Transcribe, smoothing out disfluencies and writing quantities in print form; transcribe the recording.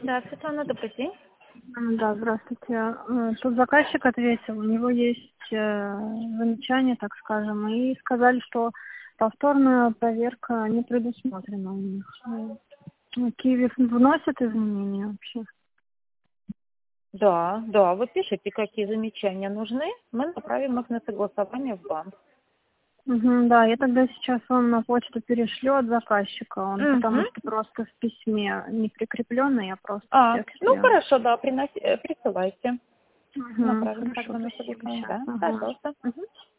Да, Светлана, добрый день. Да, здравствуйте. Тут заказчик ответил, у него есть замечание, так скажем, и сказали, что повторная проверка не предусмотрена у них. Киви вносят изменения вообще? Да, вы пишите, какие замечания нужны, мы направим их на согласование в банк. Да, я тогда сейчас вам на почту перешлю от заказчика, потому что просто в письме не прикрепленный, я просто в тексте. Ну хорошо, да, присылайте. Направим Хорошо, тогда на спасибо согласование. сейчас. Да, пожалуйста.